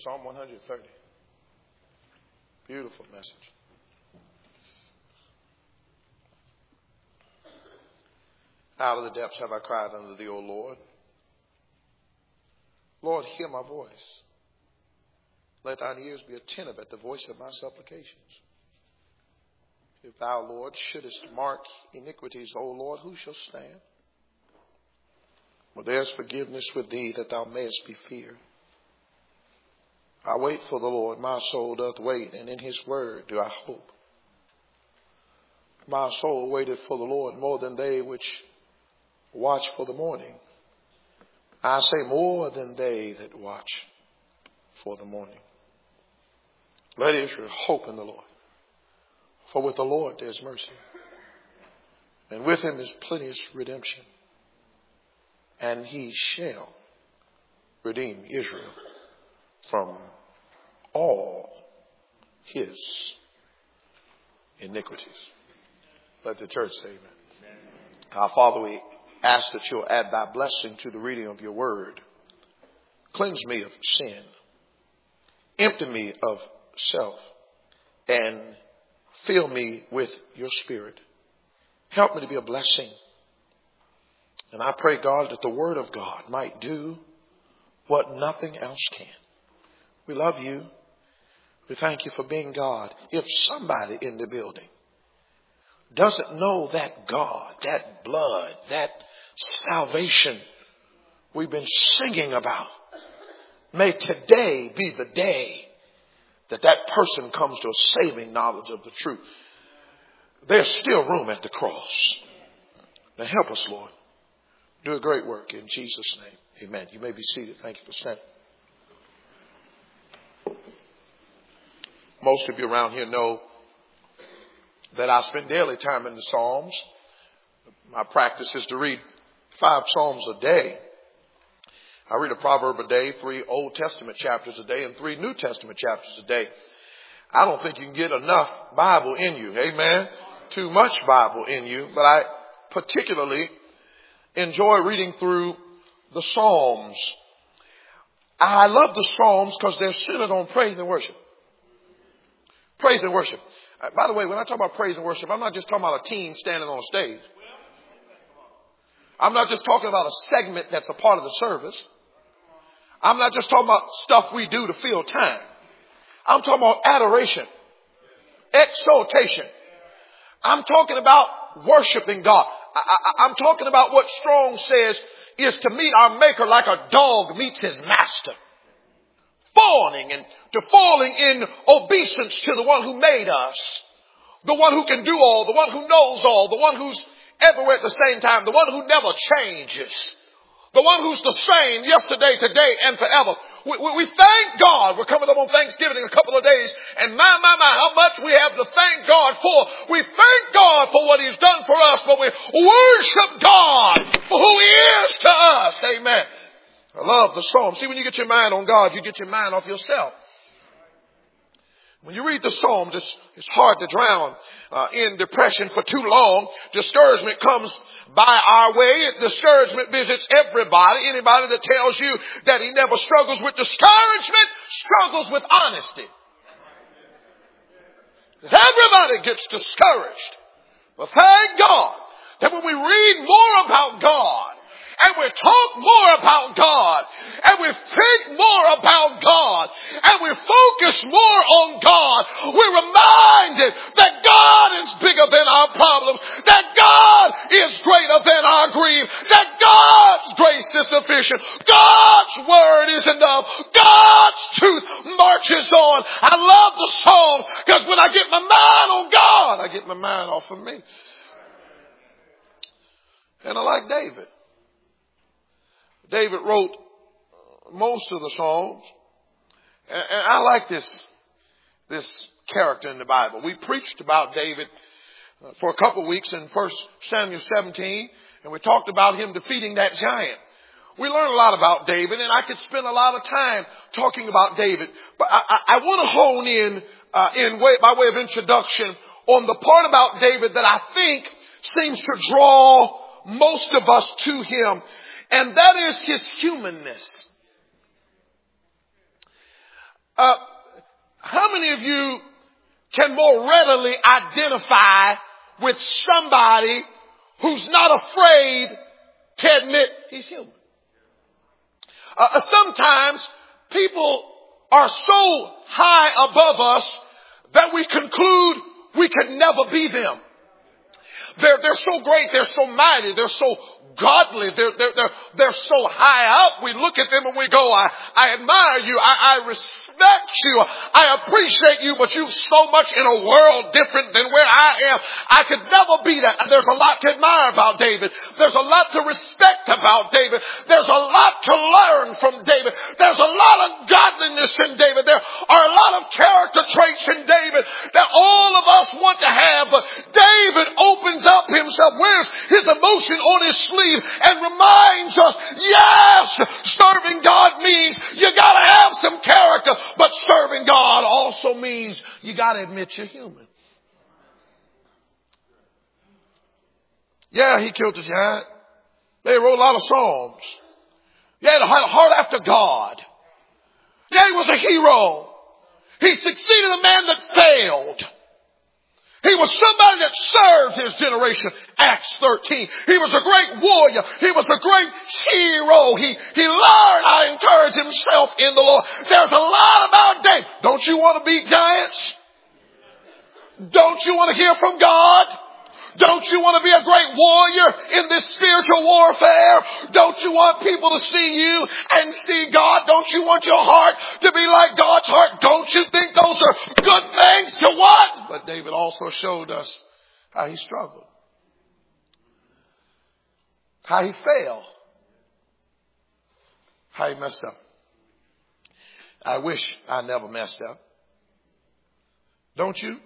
Psalm 130. Beautiful message. Out of the depths have I cried unto thee, O Lord. Lord, hear my voice. Let thine ears be attentive at the voice of my supplications. If thou, Lord, shouldest mark iniquities, O Lord, who shall stand? For there is forgiveness with thee, that thou mayest be feared. I wait for the Lord, my soul doth wait, and in his word do I hope. My soul waiteth for the Lord more than they which watch for the morning. I say more than they that watch for the morning. Let Israel hope in the Lord. For with the Lord there is mercy, and with him is plenteous redemption. And he shall redeem Israel from all his iniquities. Let the church say amen. Our Father, we ask that you'll add thy blessing to the reading of your word. Cleanse me of sin. Empty me of self. And fill me with your spirit. Help me to be a blessing. And I pray, God, that the word of God might do what nothing else can. We love you. We thank you for being God. If somebody in the building doesn't know that God, that blood, that salvation we've been singing about, may today be the day that that person comes to a saving knowledge of the truth. There's still room at the cross. Now help us, Lord. Do a great work in Jesus' name. Amen. You may be seated. Thank you for standing. Most of you around here know that I spend daily time in the Psalms. My practice is to read 5 Psalms a day. I read a proverb a day, 3 Old Testament chapters a day, and 3 New Testament chapters a day. I don't think you can get enough Bible in you. Amen. Too much Bible in you. But I particularly enjoy reading through the Psalms. I love the Psalms because they're centered on praise and worship. Praise and worship. By the way, when I talk about praise and worship, I'm not just talking about a team standing on a stage. I'm not just talking about a segment that's a part of the service. I'm not just talking about stuff we do to fill time. I'm talking about adoration, exaltation. I'm talking about worshiping God. I'm talking about what Strong says is to meet our Maker like a dog meets his master. Fawning and to falling in obeisance to the one who made us. The one who can do all, the one who knows all, the one who's everywhere at the same time, the one who never changes. The one who's the same yesterday, today, and forever. We thank God. We're coming up on Thanksgiving in a couple of days. And my, how much we have to thank God for. We thank God for what he's done for us, but we worship God for who he is to us. Amen. I love the Psalms. See, when you get your mind on God, you get your mind off yourself. When you read the Psalms, it's hard to drown in depression for too long. Discouragement comes by our way. Discouragement visits everybody. Anybody that tells you that he never struggles with discouragement struggles with honesty. Everybody gets discouraged. But thank God that when we read more about God, and we talk more about God, and we think more about God, and we focus more on God, we're reminded that God is bigger than our problems, that God is greater than our grief, that God's grace is sufficient, God's word is enough, God's truth marches on. I love the Psalms because when I get my mind on God, I get my mind off of me. And I like David. David wrote most of the Psalms. And I like this character in the Bible. We preached about David for a couple of weeks in 1 Samuel 17. And we talked about him defeating that giant. We learned a lot about David. And I could spend a lot of time talking about David. But I want to hone in by way of introduction on the part about David that I think seems to draw most of us to him. And that is his humanness. How many of you can more readily identify with somebody who's not afraid to admit he's human? Sometimes people are so high above us that we conclude we could never be them. They're so great. They're so mighty. They're so godly. They're so high up. We look at them and we go, I admire you. I respect you. I appreciate you, but you're so much in a world different than where I am. I could never be that. There's a lot to admire about David. There's a lot to respect about David. There's a lot to learn from David. There's a lot of godliness in David. There are a lot of character traits in David that all of us want to have, but David opens up himself, wears his emotion on his sleeve, and reminds us, yes, serving God means you gotta have some character, but serving God also means you gotta admit you're human. Yeah, he killed the giant. They wrote a lot of psalms. Yeah, he had a heart after God. Yeah, he was a hero. He succeeded a man that failed. He was somebody that served his generation. Acts 13. He was a great warrior. He was a great hero. He learned how to encourage himself in the Lord. There's a lot about David. Don't you want to beat giants? Don't you want to hear from God? Don't you want to be a great warrior in this spiritual warfare? Don't you want people to see you and see God? Don't you want your heart to be like God's heart? Don't you think those are good things to what? But David also showed us how he struggled, how he failed, how he messed up. I wish I never messed up. Don't you?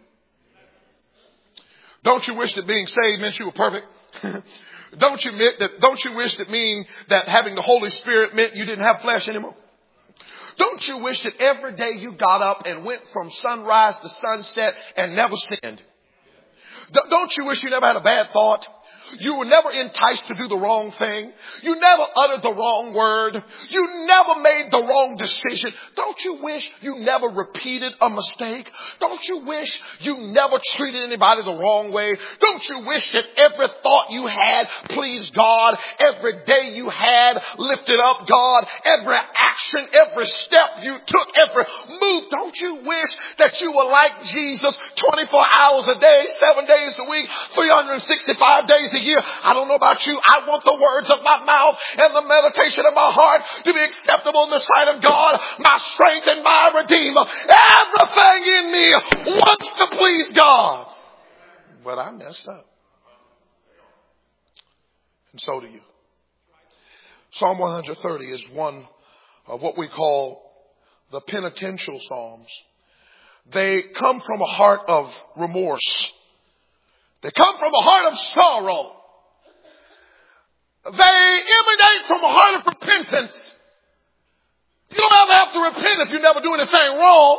Don't you wish that being saved meant you were perfect? Don't you wish that mean that having the Holy Spirit meant you didn't have flesh anymore? Don't you wish that every day you got up and went from sunrise to sunset and never sinned? Don't you wish you never had a bad thought? You were never enticed to do the wrong thing. You never uttered the wrong word. You never made the wrong decision. Don't you wish you never repeated a mistake? Don't you wish you never treated anybody the wrong way? Don't you wish that every thought you had pleased God? Every day you had lifted up God? Every action, every step you took, every move. Don't you wish that you were like Jesus 24 hours a day, 7 days a week, 365 days a year? I don't know about you. I want the words of my mouth and the meditation of my heart to be acceptable in the sight of God, my strength and my Redeemer. Everything in me wants to please God. But I messed up. And so do you. Psalm 130 is one of what we call the penitential psalms. They come from a heart of remorse. They come from a heart of sorrow. They emanate from a heart of repentance. You don't ever have to repent if you never do anything wrong.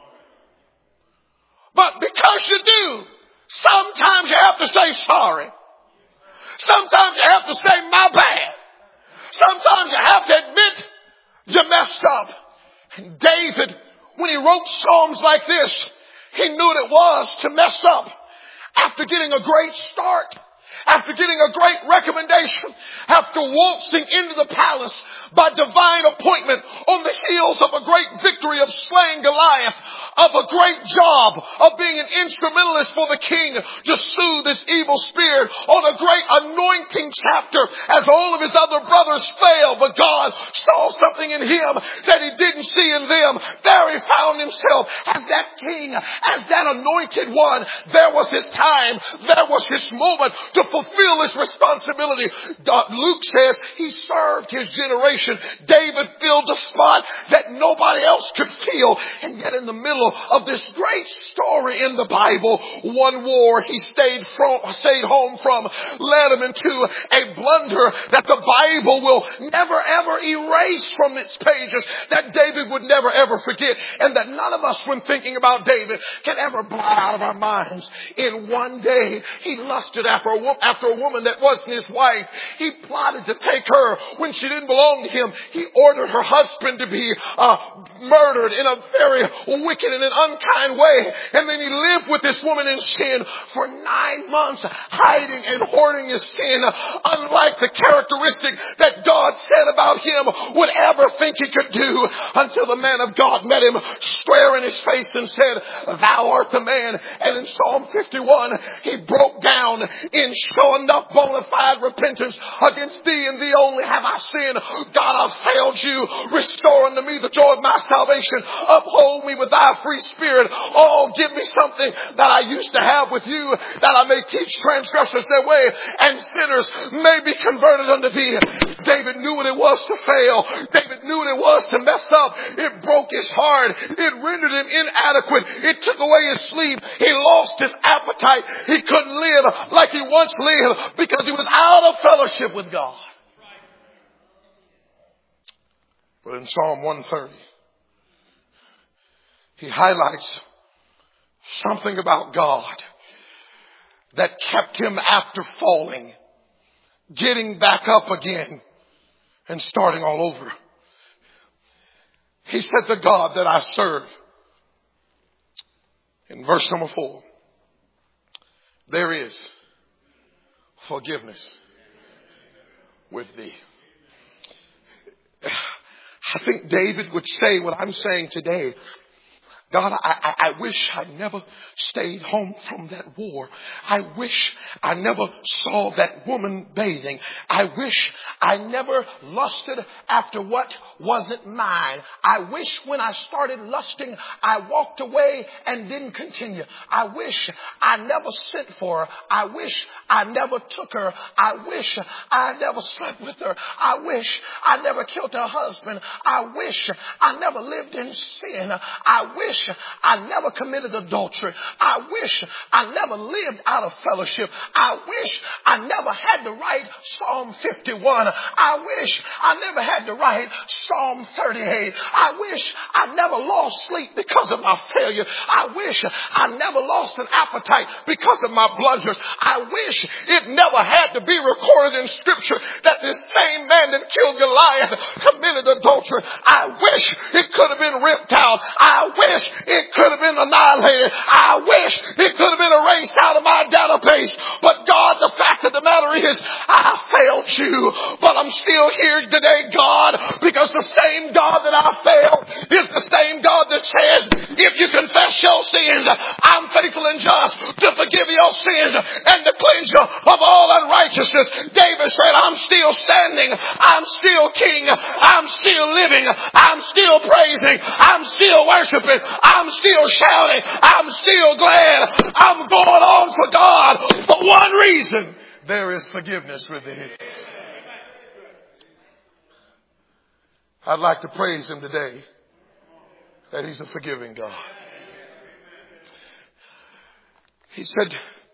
But because you do, sometimes you have to say sorry. Sometimes you have to say my bad. Sometimes you have to admit you messed up. And David, when he wrote psalms like this, he knew what it was to mess up. After getting a great start, after getting a great recommendation, after waltzing into the palace by divine appointment on the heels of a great victory of slaying Goliath, of a great job of being an instrumentalist for the king to soothe this evil spirit, on a great anointing chapter as all of his other brothers failed, but God saw something in him that he didn't see in them. There he found himself as that king, as that anointed one. There was his time. There was his moment to fulfill his responsibility. Luke says he served his generation. David filled a spot that nobody else could fill. And yet in the middle of this great story in the Bible, one war he stayed home from led him into a blunder that the Bible will never ever erase from its pages, that David would never ever forget, and that none of us, when thinking about David, can ever blot out of our minds. In one day, he lusted after a woman after a woman that wasn't his wife. He plotted to take her when she didn't belong to him. He ordered her husband to be murdered in a very wicked and an unkind way. And then he lived with this woman in sin for 9 months, hiding and hoarding his sin, unlike the characteristic that God said about him would ever think he could do, until the man of God met him square in his face and said, "Thou art the man." And in Psalm 51, he broke down in so enough bona fide repentance, "Against thee and thee only have I sinned. God, I've failed you. Restore unto me the joy of my salvation. Uphold me with thy free spirit. Oh, give me something that I used to have with you, that I may teach transgressors their way, and sinners may be converted unto thee." David knew what it was to fail. David knew what it was to mess up. It broke his heart. It rendered him inadequate. It took away his sleep. He lost his appetite. He couldn't live like he once lived because he was out of fellowship with God. But in Psalm 130, he highlights something about God that kept him after falling, getting back up again and starting all over. He said, "The God that I serve," in verse number 4, "there is forgiveness with thee." I think David would say what I'm saying today. God, I wish I never stayed home from that war. I wish I never saw that woman bathing. I wish I never lusted after what wasn't mine. I wish when I started lusting, I walked away and didn't continue. I wish I never sent for her. I wish I never took her. I wish I never slept with her. I wish I never killed her husband. I wish I never lived in sin. I wish I never committed adultery. I wish I never lived out of fellowship. I wish I never had to write Psalm 51. I wish I never had to write Psalm 38. I wish I never lost sleep because of my failure. I wish I never lost an appetite because of my blunders. I wish it never had to be recorded in Scripture that this same man that killed Goliath committed adultery. I wish it could have been ripped out. I wish it could have been annihilated. I wish it could have been erased out of my database. But God, the fact of the matter is, I failed you. But I'm still here today, God, because the same God that I failed is the same God that says, if you confess your sins, I'm faithful and just to forgive your sins and to cleanse you of all unrighteousness. David said, I'm still standing. I'm still king. I'm still living. I'm still praising. I'm still worshiping. I'm still shouting. I'm still glad. I'm going on for God for one reason. There is forgiveness within Him. I'd like to praise Him today that He's a forgiving God. He said,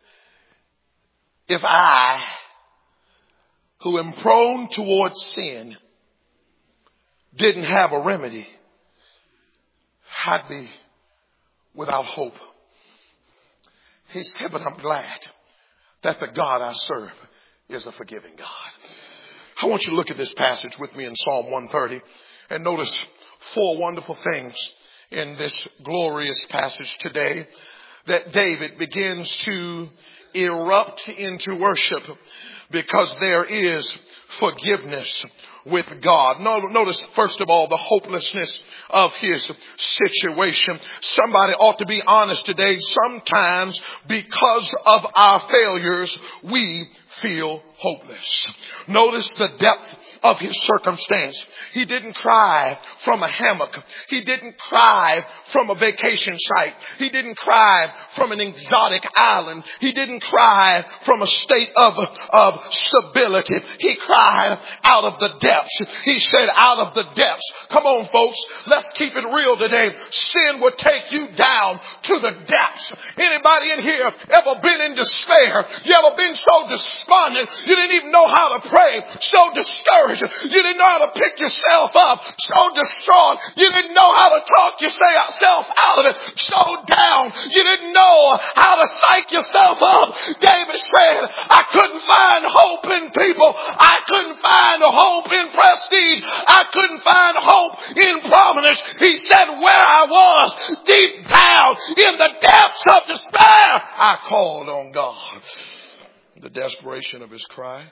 if I, who am prone towards sin, didn't have a remedy, I'd be without hope. He said, but I'm glad that the God I serve is a forgiving God. I want you to look at this passage with me in Psalm 130 and notice 4 wonderful things in this glorious passage today, that David begins to erupt into worship because there is forgiveness with God. Notice, first of all, the hopelessness of his situation. Somebody ought to be honest today. Sometimes, because of our failures, we feel hopeless. Notice the depth of his circumstance. He didn't cry from a hammock. He didn't cry from a vacation site. He didn't cry from an exotic island. He didn't cry from a state of stability. He cried out of the depths. He said, out of the depths. Come on, folks. Let's keep it real today. Sin will take you down to the depths. Anybody in here ever been in despair? You ever been so despondent you didn't even know how to pray? So discouraged discouraged. You didn't know how to pick yourself up. So distraught. You didn't know how to talk yourself out of it. So down. You didn't know how to psych yourself up. David said, I couldn't find hope in people. I couldn't find hope in prestige. I couldn't find hope in prominence. He said, where I was, deep down in the depths of despair, I called on God. The desperation of his cry.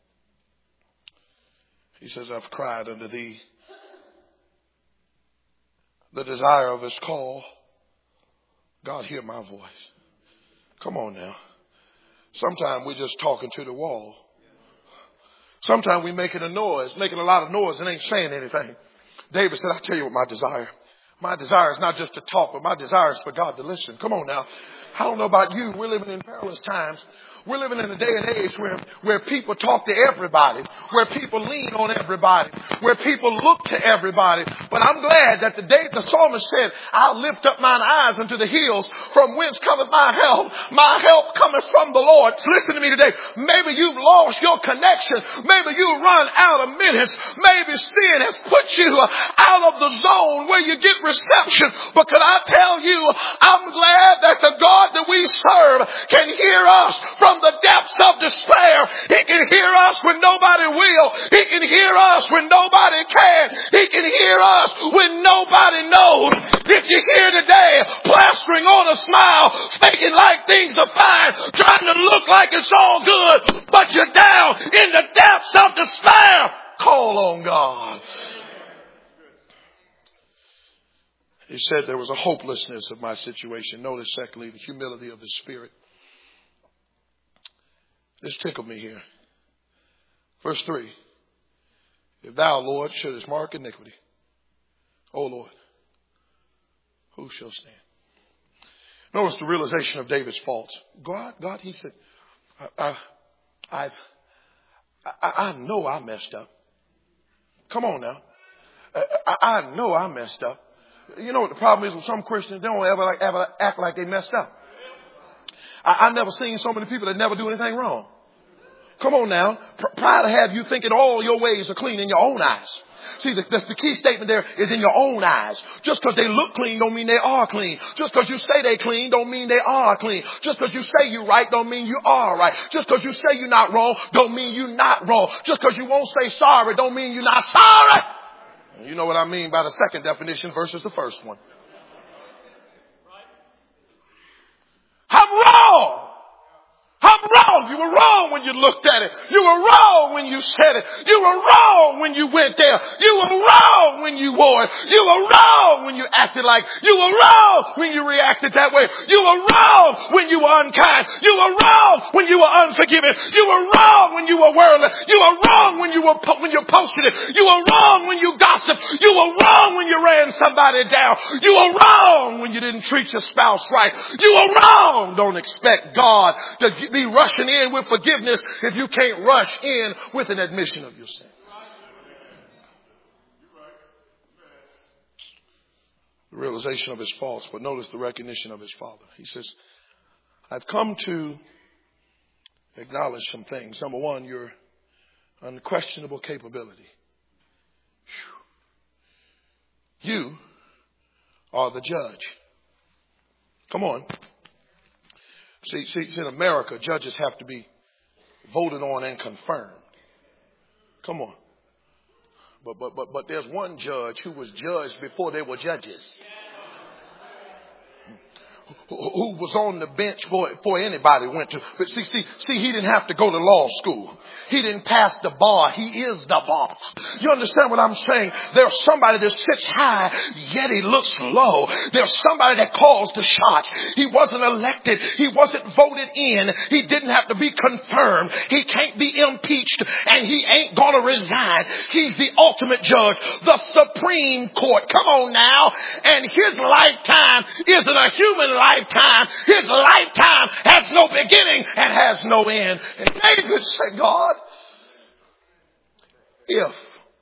He says, I've cried unto thee. The desire of his call. God, hear my voice. Come on now. Sometimes we're just talking to the wall. Sometimes we're making a lot of noise and ain't saying anything. David said, I tell you what my desire. My desire is not just to talk, but my desire is for God to listen. Come on now. I don't know about you. We're living in perilous times. We're living in a day and age where people talk to everybody, where people lean on everybody, where people look to everybody. But I'm glad that the psalmist said, I'll lift up mine eyes unto the hills, from whence cometh my help. My help cometh from the Lord. Listen to me today. Maybe you've lost your connection. Maybe you run out of minutes. Maybe sin has put you out of the zone where you get reception. But can I tell you, I'm glad that the God that we serve can hear us from the depths of despair. He can hear us when nobody will. He can hear us when nobody can. He can hear us when nobody knows. If you're here today, plastering on a smile, faking like things are fine, trying to look like it's all good, but you're down in the depths of despair, call on God. He said there was a hopelessness of my situation. Notice, secondly, the humility of his spirit. This tickled me here. Verse 3. If thou, Lord, shouldest mark iniquity, O Lord, who shall stand? Notice the realization of David's faults. God, he said, I know I messed up. Come on now. I know I messed up. You know what the problem is with some Christians? They don't ever act like they messed up. I've never seen so many people that never do anything wrong. Come on now. Pride will have you thinking all your ways are clean in your own eyes. See, the key statement there is in your own eyes. Just because they look clean don't mean they are clean. Just because you say they clean don't mean they are clean. Just because you say you're right don't mean you are right. Just because you say you're not wrong don't mean you're not wrong. Just because you won't say sorry don't mean you're not sorry. You know what I mean by the second definition versus the first one. I'm wrong. I'm wrong. You were wrong when you looked at it. You were wrong when you said it. You were wrong when you went there. You were wrong when you wore it. You were wrong when you acted like. You were wrong when you reacted that way. You were wrong when you were unkind. You were wrong when you were unforgiving. You were wrong when you were worldly. You were wrong when you posted it. You were wrong when you gossiped. You were wrong when you ran somebody down. You were wrong when you didn't treat your spouse right. You were wrong. Don't expect God to be rushing in with forgiveness if you can't rush in with an admission of your sin. The realization of his faults, but notice the recognition of his Father. He says, I've come to acknowledge some things. Number one, your unquestionable capability. You are the judge. Come on. See, in America, judges have to be voted on and confirmed. Come on. But there's one judge who was judged before they were judges. Who was on the bench before anybody went to. But see, he didn't have to go to law school. He didn't pass the bar. He is the bar. You understand what I'm saying? There's somebody that sits high, yet he looks low. There's somebody that calls the shots. He wasn't elected. He wasn't voted in. He didn't have to be confirmed. He can't be impeached, and he ain't gonna resign. He's the ultimate judge, the Supreme Court. Come on now. And his lifetime isn't a human lifetime. His lifetime has no beginning and has no end. And David said, God, if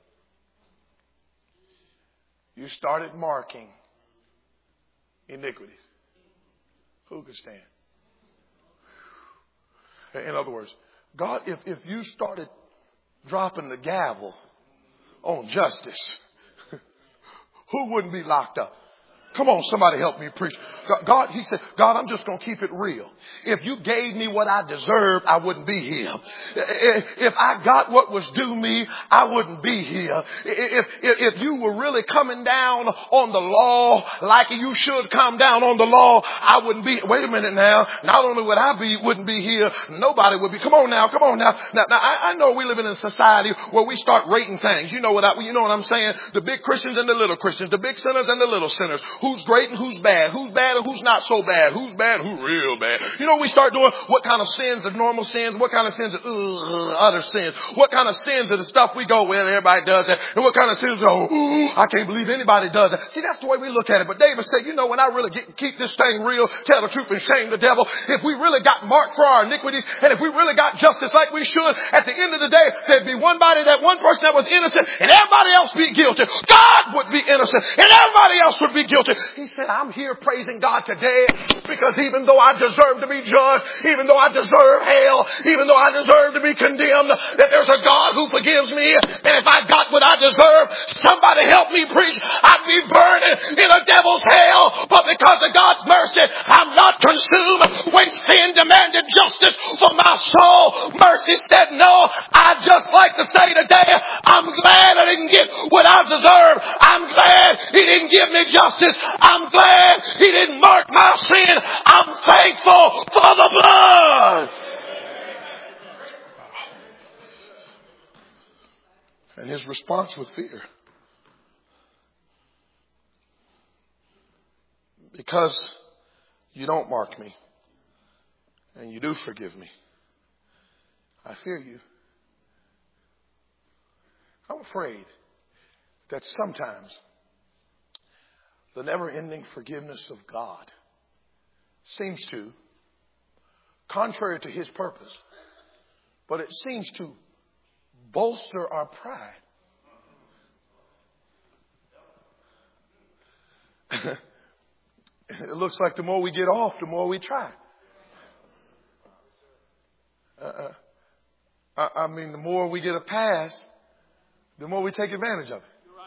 you started marking iniquities, who could stand? In other words, God, if you started dropping the gavel on justice, who wouldn't be locked up? Come on, somebody help me preach. God, he said, God, I'm just going to keep it real. If you gave me what I deserved, I wouldn't be here. If I got what was due me, I wouldn't be here. If you were really coming down on the law like you should come down on the law, I wouldn't be. Wait a minute now. Not only would I wouldn't be here, nobody would be. Come on now. Now I know we live in a society where we start rating things. You know what I'm saying? The big Christians and the little Christians, the big sinners and the little sinners. Who's great and who's bad and who's not so bad, who's bad and who's real bad. You know, we start doing what kind of sins are normal sins, what kind of sins are other sins, what kind of sins are the stuff we go with, everybody does that, and what kind of sins are, I can't believe anybody does that. See, that's the way we look at it. But David said, you know, when I really keep this thing real, tell the truth and shame the devil, if we really got marked for our iniquities, and if we really got justice like we should, at the end of the day, there'd be one person that was innocent, and everybody else be guilty. God would be innocent, and everybody else would be guilty. He said, I'm here praising God today because even though I deserve to be judged, even though I deserve hell, even though I deserve to be condemned, that there's a God who forgives me. And if I got what I deserve, somebody help me preach. I'd be burning in a devil's hell. But because of God's mercy, I'm not consumed. When sin demanded justice for my soul, mercy said no. I'd just like to say today, I'm glad I didn't get what I deserve. I'm glad he didn't give me justice. I'm glad he didn't mark my sin. I'm thankful for the blood. And his response was fear. Because you don't mark me and you do forgive me, I fear you. I'm afraid that sometimes the never-ending forgiveness of God seems to, contrary to his purpose, but it seems to bolster our pride. It looks like the more we get off, the more we try. The more we get a pass, the more we take advantage of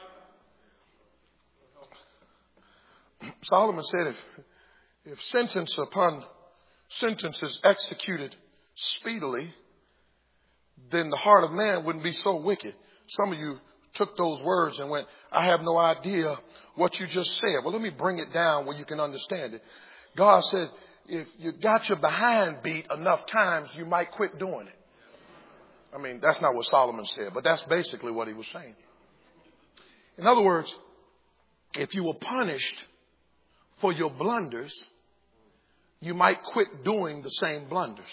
it. Solomon said if sentence upon sentence is executed speedily, then the heart of man wouldn't be so wicked. Some of you took those words and went, I have no idea what you just said. Well, let me bring it down where you can understand it. God says, if you got your behind beat enough times, you might quit doing it. That's not what Solomon said, but that's basically what he was saying. In other words, if you were punished for your blunders, you might quit doing the same blunders.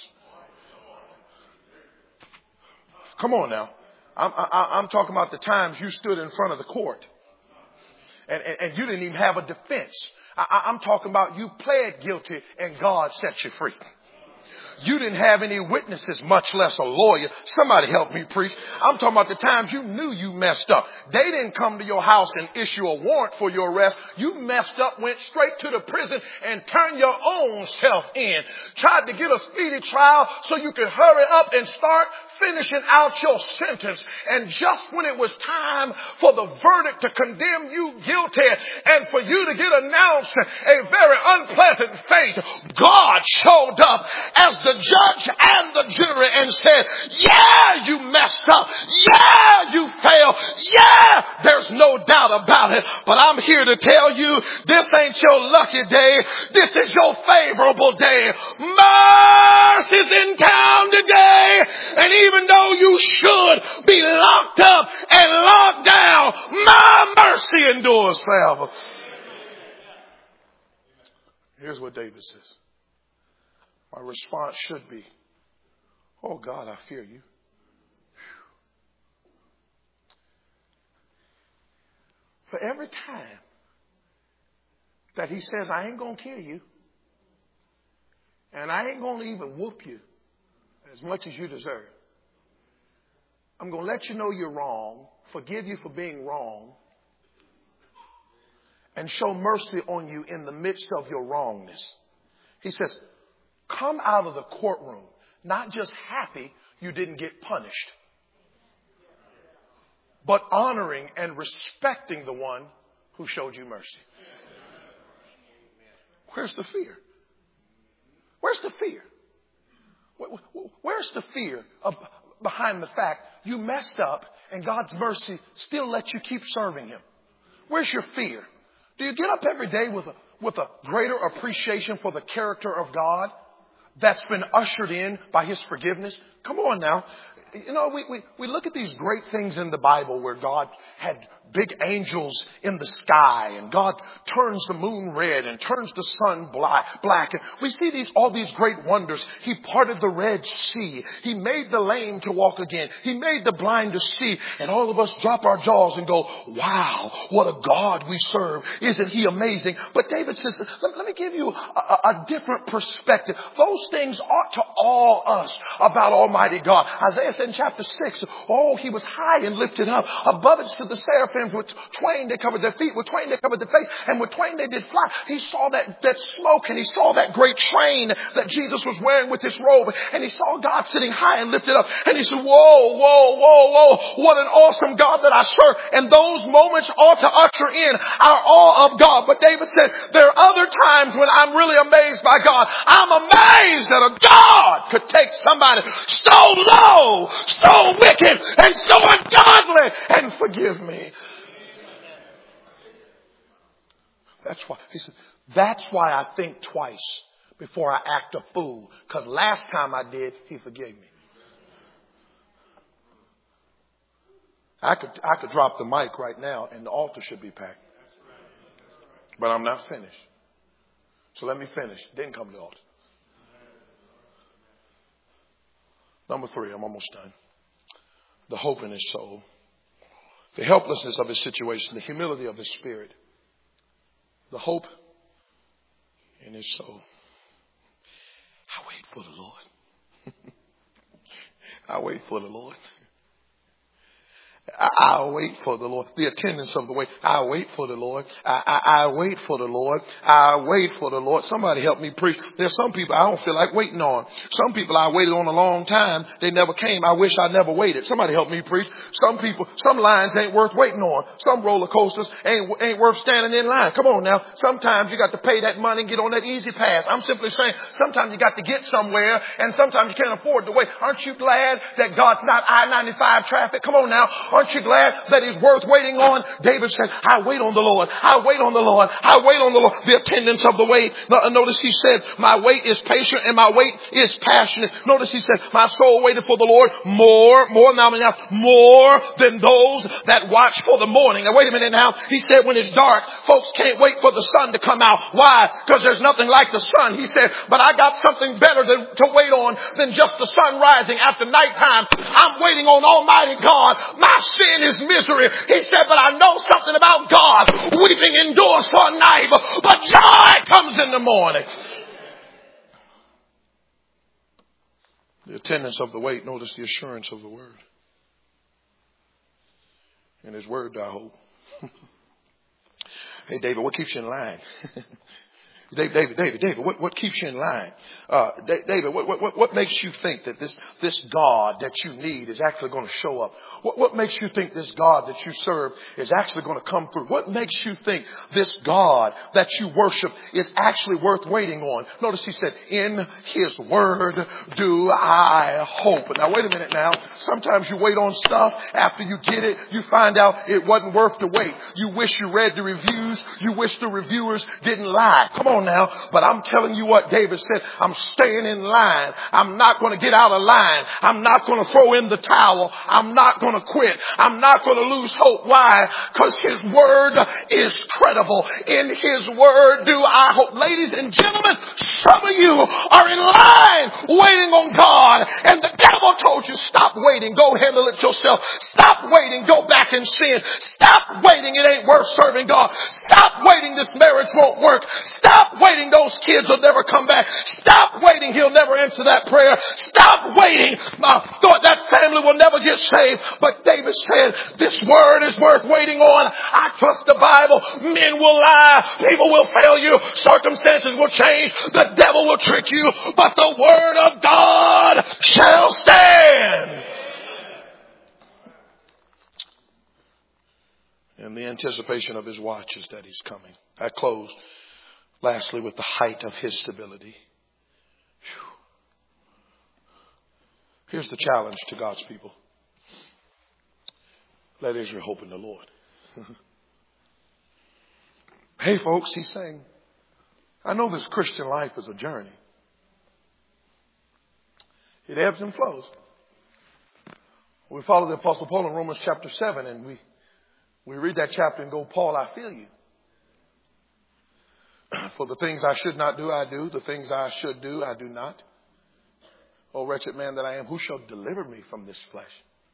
Come on now. I'm talking about the times you stood in front of the court and you didn't even have a defense. I'm talking about you pled guilty and God set you free. You didn't have any witnesses, much less a lawyer. Somebody help me preach. I'm talking about the times you knew you messed up. They didn't come to your house and issue a warrant for your arrest. You messed up, went straight to the prison and turned your own self in. Tried to get a speedy trial so you could hurry up and start finishing out your sentence. And just when it was time for the verdict to condemn you guilty and for you to get announced a very unpleasant fate, God showed up as the judge and the jury and said, yeah, you messed up. Yeah, you failed. Yeah, there's no doubt about it. But I'm here to tell you, this ain't your lucky day. This is your favorable day. Mercy's in town today. And even though you should be locked up and locked down, my mercy endures forever. Here's what David says. My response should be, oh God, I fear you. For every time that he says, I ain't going to kill you, and I ain't going to even whoop you as much as you deserve, I'm going to let you know you're wrong, forgive you for being wrong, and show mercy on you in the midst of your wrongness. He says, come out of the courtroom, not just happy you didn't get punished. but honoring and respecting the one who showed you mercy. Where's the fear? Where's the fear? Where's the fear behind the fact you messed up and God's mercy still lets you keep serving Him? Where's your fear? Do you get up every day with a greater appreciation for the character of God that's been ushered in by His forgiveness? Come on now. You know, we look at these great things in the Bible where God had big angels in the sky and God turns the moon red and turns the sun black. And we see all these great wonders. He parted the Red Sea. He made the lame to walk again. He made the blind to see. And all of us drop our jaws and go, wow, what a God we serve. Isn't He amazing? But David says, let me give you a different perspective. Those things ought to awe us about Almighty God. Isaiah said in chapter 6, oh, He was high and lifted up. Above it stood the seraphims. With twain they covered their feet. With twain they covered their face. And with twain they did fly. He saw that smoke and He saw that great train that Jesus was wearing with His robe. And He saw God sitting high and lifted up. And He said, whoa, whoa, whoa, whoa. What an awesome God that I serve. And those moments ought to usher in our awe of God. But David said, there are other times when I'm really amazed by God. I'm amazed that a God could take somebody so low, so wicked, and so ungodly and forgive me. That's why he said, that's why I think twice before I act a fool. Because last time I did, He forgave me. I could drop the mic right now and the altar should be packed. But I'm not finished. So let me finish. Then come to the altar. Number 3, I'm almost done. The hope in his soul. The helplessness of his situation. The humility of his spirit. The hope in his soul. I wait for the Lord. I wait for the Lord. I wait for the Lord. The attendance of the way. I wait for the Lord. I wait for the Lord. I wait for the Lord. Somebody help me preach. There's some people I don't feel like waiting on. Some people I waited on a long time. They never came. I wish I never waited. Somebody help me preach. Some people, some lines ain't worth waiting on. Some roller coasters ain't worth standing in line. Come on now. Sometimes you got to pay that money and get on that easy pass. I'm simply saying sometimes you got to get somewhere and sometimes you can't afford to wait. Aren't you glad that God's not I-95 traffic? Come on now. Aren't you glad that He's worth waiting on? David said, I wait on the Lord. I wait on the Lord. I wait on the Lord. The attendance of the wait. Notice he said, my wait is patient and my wait is passionate. Notice he said, my soul waited for the Lord more than those that watch for the morning. Now wait a minute now. He said when it's dark, folks can't wait for the sun to come out. Why? Because there's nothing like the sun. He said, but I got something better to wait on than just the sun rising after nighttime. I'm waiting on Almighty God. My sin is misery. He said, but I know something about God. Weeping endures for a night, but joy comes in the morning. The attendance of the wait. Notice the assurance of the word. In His word, I hope. Hey, David, what keeps you in line? David, what keeps you in line? David, what makes you think that this God that you need is actually going to show up? What makes you think this God that you serve is actually going to come through? What makes you think this God that you worship is actually worth waiting on? Notice he said, in His word do I hope. Now wait a minute now. Sometimes you wait on stuff. After you get it, you find out it wasn't worth the wait. You wish you read the reviews. You wish the reviewers didn't lie. Come on now. But I'm telling you what David said. I'm staying in line. I'm not going to get out of line. I'm not going to throw in the towel. I'm not going to quit. I'm not going to lose hope. Why? Because His word is credible. In His word do I hope. Ladies and gentlemen, some of you are in line waiting on God. And the devil told you, stop waiting. Go handle it yourself. Stop waiting. Go back and sin. Stop waiting. It ain't worth serving God. Stop waiting. This marriage won't work. Stop waiting. Those kids will never come back. Stop waiting. He'll never answer that prayer. Stop waiting. That family will never get saved. But David said, this word is worth waiting on. I trust the Bible. Men will lie. People will fail you. Circumstances will change. The devil will trick you. But the word of God shall stand. And the anticipation of his watch is that he's coming. I close lastly with the height of his stability. Here's the challenge to God's people. Let Israel hope in the Lord. Hey folks, he's saying, I know this Christian life is a journey. It ebbs and flows. We follow the Apostle Paul in Romans chapter 7 and we read that chapter and go, Paul, I feel you. For the things I should not do, I do. The things I should do, I do not. Oh, wretched man that I am, who shall deliver me from this flesh?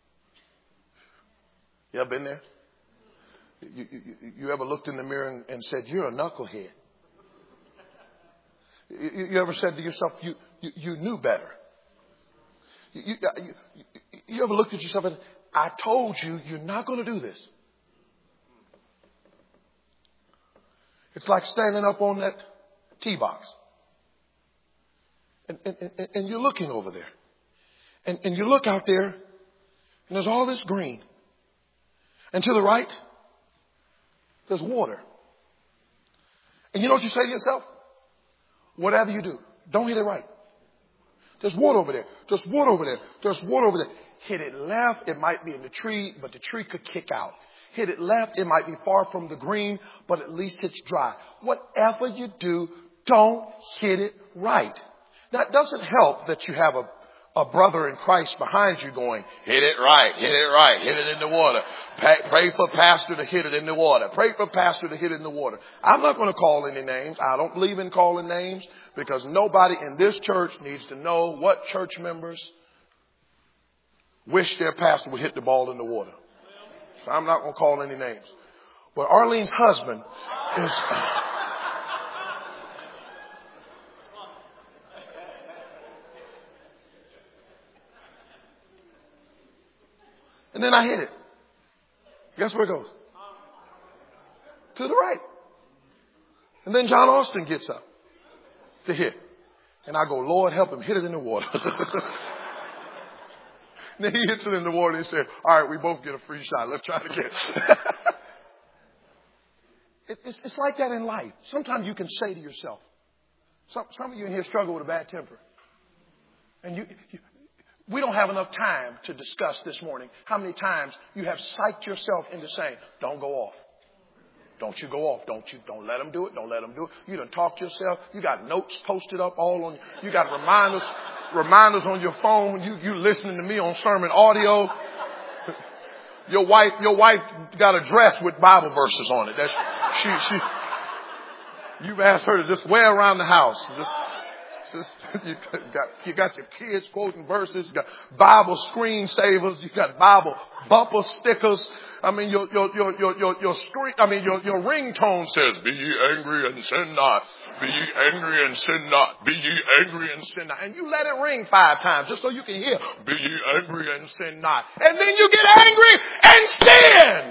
You ever been there? You ever looked in the mirror and said, you're a knucklehead? You ever said to yourself, you knew better? You ever looked at yourself and I told you, you're not going to do this. It's like standing up on that tee box. And you're looking over there. And you look out there and there's all this green. And to the right, there's water. And you know what you say to yourself? Whatever you do, don't hit it right. There's water over there. There's water over there. There's water over there. Hit it left, it might be in the tree, but the tree could kick out. Hit it left, it might be far from the green, but at least it's dry. Whatever you do, don't hit it right. Now, it doesn't help that you have a brother in Christ behind you going, hit it right, hit it right, hit it in the water. Pray for pastor to hit it in the water. Pray for pastor to hit it in the water. I'm not going to call any names. I don't believe in calling names because nobody in this church needs to know what church members wish their pastor would hit the ball in the water. So I'm not going to call any names. But Arlene's husband is... And then I hit it. Guess where it goes? To the right. And then John Austin gets up to hit. And I go, Lord, help him hit it in the water. Then he hits it in the water and he said, all right, we both get a free shot. Let's try it again. It's like that in life. Sometimes you can say to yourself, some of you in here struggle with a bad temper. And we don't have enough time to discuss this morning how many times you have psyched yourself into saying, don't go off. Don't you go off. Don't let them do it. Don't let them do it. You done talk to yourself. You got notes posted up all on. You got reminders on your phone. You listening to me on sermon audio. Your wife got a dress with Bible verses on it. You've asked her to just wear around the house. You got your kids quoting verses. You got Bible screensavers. You got Bible bumper stickers. I mean, your screen. I mean, your ringtone says, "Be ye angry and sin not. Be ye angry and sin not. Be ye angry and sin not." And you let it ring 5 times just so you can hear, "Be ye angry and sin not." And then you get angry and sin.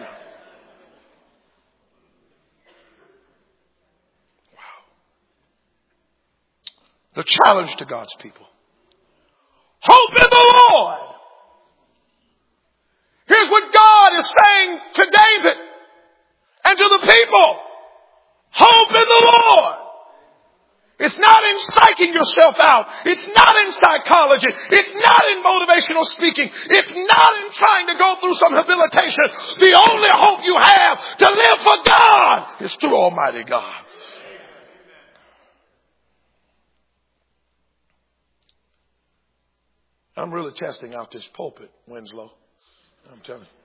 The challenge to God's people. Hope in the Lord. Here's what God is saying to David and to the people. Hope in the Lord. It's not in psyching yourself out. It's not in psychology. It's not in motivational speaking. It's not in trying to go through some habilitation. The only hope you have to live for God is through Almighty God. I'm really testing out this pulpit, Winslow. I'm telling you.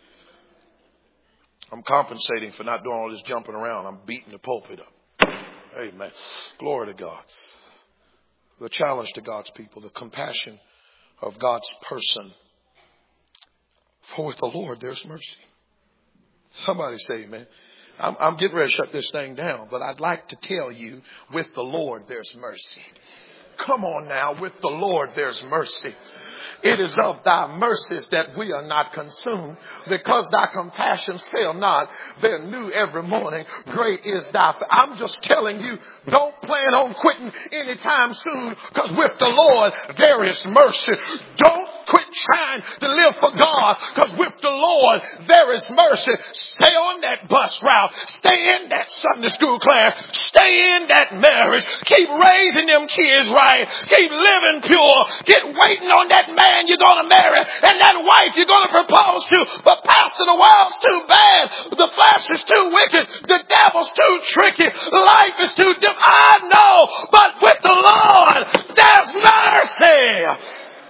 I'm compensating for not doing all this jumping around. I'm beating the pulpit up. Amen. Glory to God. The challenge to God's people, the compassion of God's person. For with the Lord, there's mercy. Somebody say amen. I'm getting ready to shut this thing down, but I'd like to tell you, with the Lord, there's mercy. Come on now, with the Lord there's mercy. It is of thy mercies that we are not consumed, because thy compassions fail not. They're new every morning. Great is thy. I'm just telling you, don't plan on quitting anytime soon, because with the Lord there is mercy. Don't quit trying to live for God, because with the Lord there is mercy. Stay on that bus route. Stay in that Sunday school class. Stay in that marriage. Keep raising them kids right. Keep living pure. Get waiting on that man you're going to marry and that wife you're going to propose to. But Pastor, the world's too bad. The flesh is too wicked. The devil's too tricky. Life is too difficult. I know, but with the Lord, there's mercy.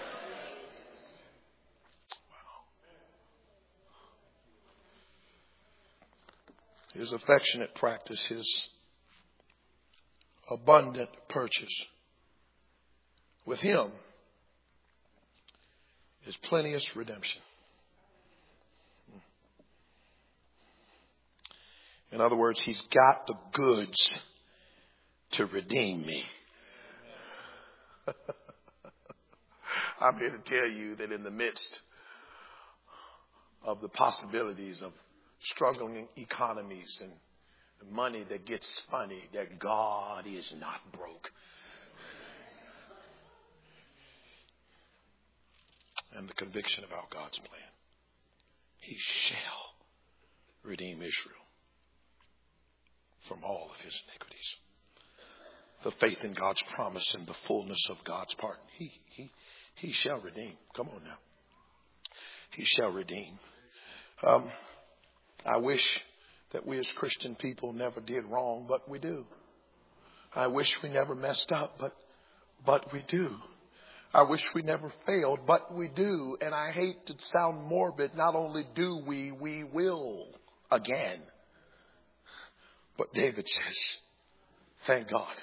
His affectionate practice, his abundant purchase. With him is plenteous redemption. In other words, he's got the goods to redeem me. I'm here to tell you that in the midst of the possibilities of struggling economies and money that gets funny, that God is not broke. And the conviction about God's plan. He shall redeem Israel from all of his iniquities. The faith in God's promise and the fullness of God's pardon. He shall redeem. Come on now. He shall redeem. I wish that we as Christian people never did wrong, but we do. I wish we never messed up, but we do. I wish we never failed, but we do. And I hate to sound morbid. Not only do we will again. But David says, thank God,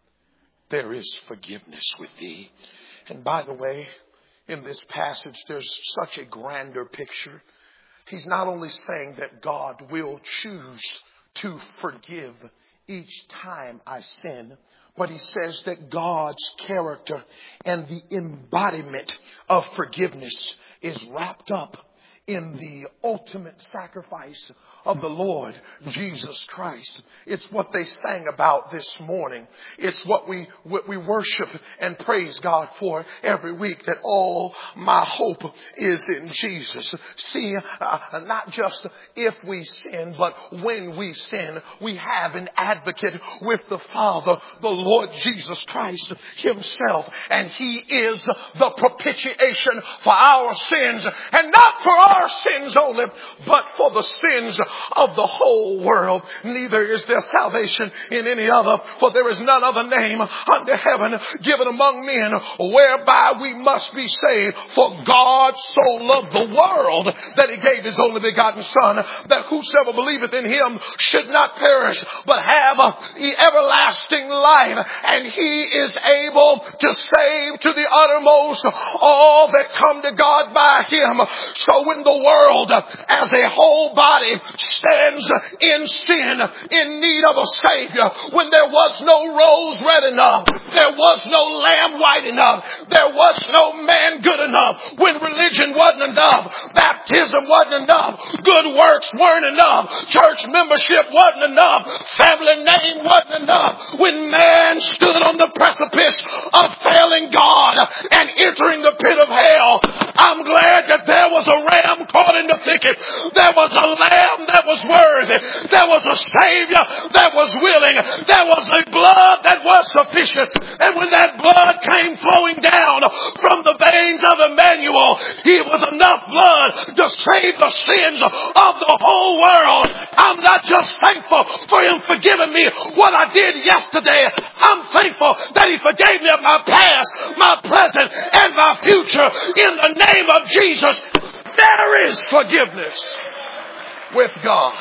there is forgiveness with thee. And by the way, in this passage, there's such a grander picture. He's not only saying that God will choose to forgive each time I sin, but he says that God's character and the embodiment of forgiveness is wrapped up in the ultimate sacrifice of the Lord Jesus Christ. It's what they sang about this morning. It's what we worship and praise God for every week, that all my hope is in Jesus. See, not just if we sin, but when we sin, we have an advocate with the Father, the Lord Jesus Christ himself. And he is the propitiation for our sins, and not for our sins only, but for the sins of the whole world. Neither is there salvation in any other, for there is none other name under heaven given among men whereby we must be saved. For God so loved the world that he gave his only begotten Son, that whosoever believeth in him should not perish, but have everlasting life. And he is able to save to the uttermost all that come to God by him. So when the world as a whole body stands in sin, in need of a Savior, when there was no rose red enough, there was no lamb white enough, there was no man good enough, when religion wasn't enough, baptism wasn't enough, good works weren't enough, church membership wasn't enough, family name wasn't enough, when man stood on the precipice of failing God and entering the pit of hell, I'm glad that there was a ram caught in the thicket. There was a lamb that was worthy. There was a Savior that was willing. There was a blood that was sufficient. And when that blood came flowing down from the veins of Emmanuel, it was enough blood to save the sins of the whole world. I'm not just thankful for him forgiving me what I did yesterday. I'm thankful that he forgave me of my past, my present, and my future. In the name of Jesus, there is forgiveness with God.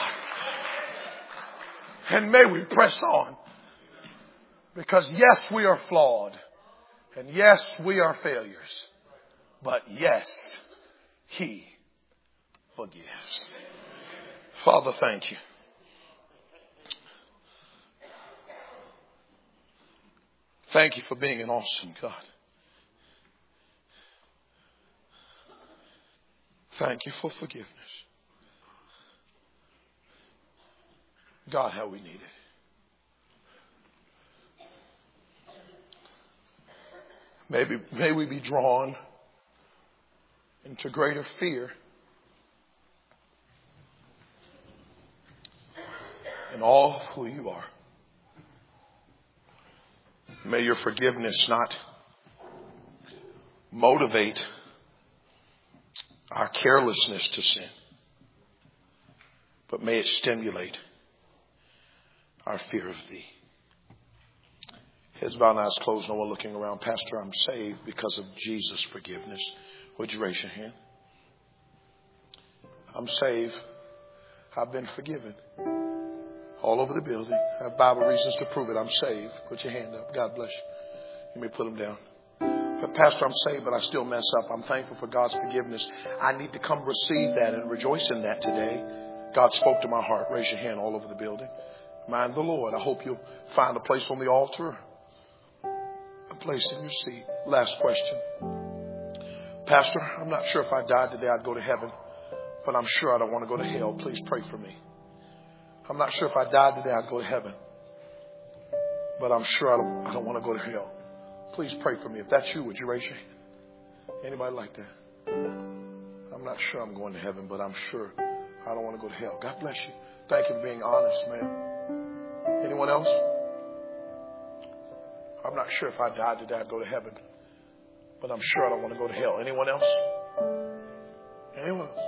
And may we press on. Because yes, we are flawed. And yes, we are failures. But yes, he forgives. Father, thank you. Thank you for being an awesome God. Thank you for forgiveness. God, how we need it. May we be drawn into greater fear in all of who you are. May your forgiveness not motivate our carelessness to sin, but may it stimulate our fear of thee. Heads bowed and eyes closed, no one looking around. Pastor, I'm saved because of Jesus' forgiveness. Would you raise your hand? I'm saved. I've been forgiven. All over the building. I have Bible reasons to prove it. I'm saved. Put your hand up. God bless you. You may put them down. But Pastor, I'm saved, but I still mess up. I'm thankful for God's forgiveness. I need to come receive that and rejoice in that today. God spoke to my heart. Raise your hand all over the building. Mind the Lord. I hope you'll find a place on the altar, a place in your seat. Last question. Pastor, I'm not sure if I died today I'd go to heaven, but I'm sure I don't want to go to hell. Please pray for me. I'm not sure if I died today I'd go to heaven, but I'm sure I don't want to go to hell. Please pray for me. If that's you, would you raise your hand? Anybody like that? I'm not sure I'm going to heaven, but I'm sure I don't want to go to hell. God bless you. Thank you for being honest, man. Anyone else? I'm not sure if I died today I'd go to heaven, but I'm sure I don't want to go to hell. Anyone else? Anyone else?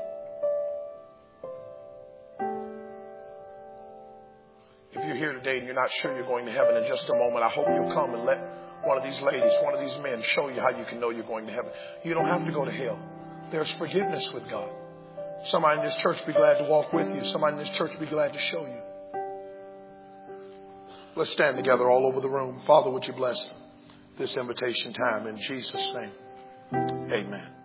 If you're here today and you're not sure you're going to heaven, in just a moment, I hope you'll come and let one of these ladies, one of these men show you how you can know you're going to heaven. You don't have to go to hell. There's forgiveness with God. Somebody in this church will be glad to walk with you. Somebody in this church will be glad to show you. Let's stand together all over the room. Father, would you bless this invitation time in Jesus' name. Amen.